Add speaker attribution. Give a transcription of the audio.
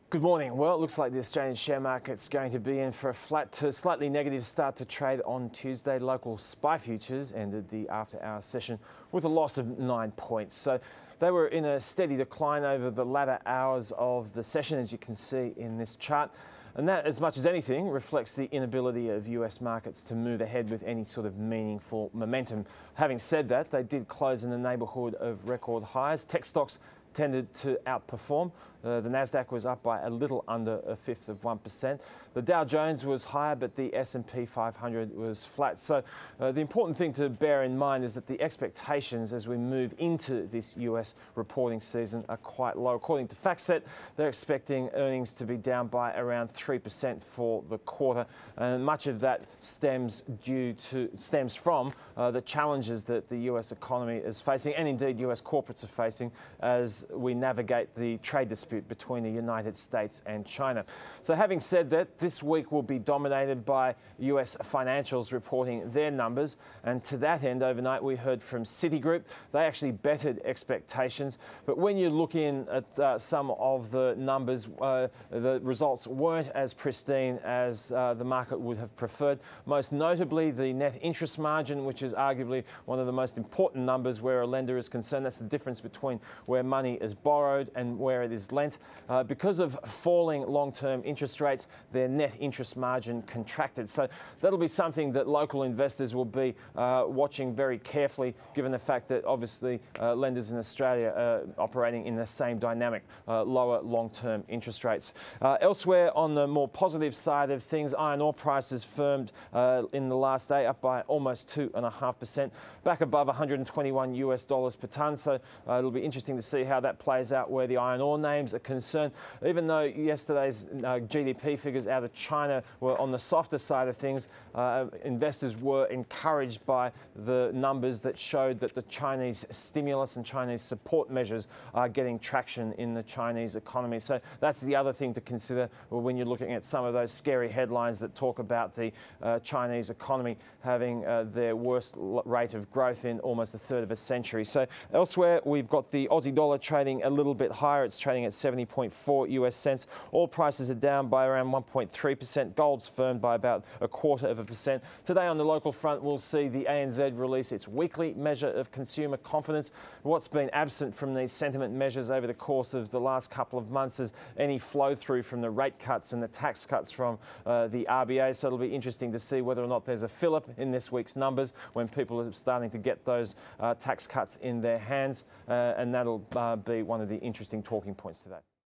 Speaker 1: Good morning. Well, it looks like the Australian share market's going to be in for a flat to slightly negative start to trade on Tuesday. Local SPI futures ended the after-hours session with a loss of 9 points. So they were in a steady decline over the latter hours of the session, as you can see in this chart. And that, as much as anything, reflects the inability of US markets to move ahead with any sort of meaningful momentum. Having said that, they did close in the neighbourhood of record highs. Tech stocks tended to outperform. The Nasdaq was up by a little under 1/5%. The Dow Jones was higher, but the S&P 500 was flat. So the important thing to bear in mind is that the expectations as we move into this US reporting season are quite low. According to FactSet, they're expecting earnings to be down by around 3% for the quarter, and much of that stems from the challenges that the US economy is facing, and indeed US corporates are facing, as we navigate the trade dispute between the United States and China. So having said that, this week will be dominated by US financials reporting their numbers, and to that end, overnight we heard from Citigroup. They actually bettered expectations, but when you look in at some of the numbers, the results weren't as pristine as the market would have preferred. Most notably, the net interest margin, which is arguably one of the most important numbers where a lender is concerned. That's the difference between where money is borrowed and where it is lent. Because of falling long-term interest rates, their net interest margin contracted. So that'll be something that local investors will be watching very carefully, given the fact that obviously lenders in Australia are operating in the same dynamic, lower long-term interest rates. Elsewhere, on the more positive side of things, iron ore prices firmed in the last day, up by almost 2.5%, back above $121 per tonne. So it'll be interesting to see how that plays out where the iron ore names are concerned. Even though yesterday's GDP figures out of China were on the softer side of things, investors were encouraged by the numbers that showed that the Chinese stimulus and Chinese support measures are getting traction in the Chinese economy. So that's the other thing to consider when you're looking at some of those scary headlines that talk about the Chinese economy having their worst rate of growth in almost a third of a century. So elsewhere, we've got the Aussie dollar trading a little bit higher. It's trading at 70.4 US cents. Oil prices are down by around 1.3%. Gold's firmed by about 0.25%. Today on the local front, we'll see the ANZ release its weekly measure of consumer confidence. What's been absent from these sentiment measures over the course of the last couple of months is any flow through from the rate cuts and the tax cuts from the RBA. So it'll be interesting to see whether or not there's a fillip in this week's numbers when people are starting to get those tax cuts in their hands, and that'll be one of the interesting talking points today.